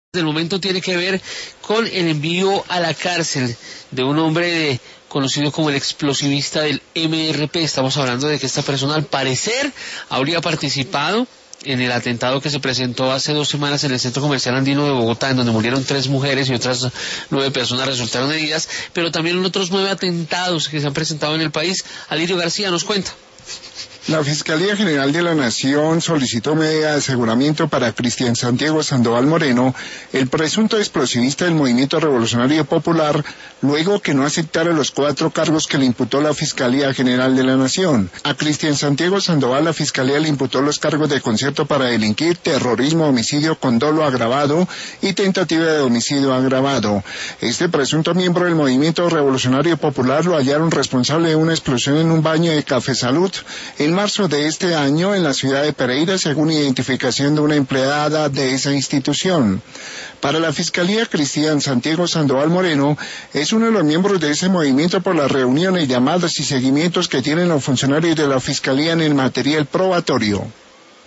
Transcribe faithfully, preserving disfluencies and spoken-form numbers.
del momento tiene que ver con el envío a la cárcel de un hombre de, conocido como el explosivista del eme erre pe. Estamos hablando de que esta persona al parecer habría participado en el atentado que se presentó hace dos semanas en el Centro Comercial Andino de Bogotá, en donde murieron tres mujeres y otras nueve personas resultaron heridas, pero también en otros nueve atentados que se han presentado en el país. Alirio García nos cuenta. La Fiscalía General de la Nación solicitó medida de aseguramiento para Cristian Santiago Sandoval Moreno, el presunto explosivista del Movimiento Revolucionario Popular, luego que no aceptara los cuatro cargos que le imputó la Fiscalía General de la Nación. A Cristian Santiago Sandoval la Fiscalía le imputó los cargos de concierto para delinquir, terrorismo, homicidio con dolo agravado y tentativa de homicidio agravado. Este presunto miembro del Movimiento Revolucionario Popular lo hallaron responsable de una explosión en un baño de Café Salud en marzo de este año en la ciudad de Pereira, según identificación de una empleada de esa institución. Para la Fiscalía, Cristian Santiago Sandoval Moreno es uno de los miembros de ese movimiento por las reuniones, llamadas y seguimientos que tienen los funcionarios de la Fiscalía en el material probatorio.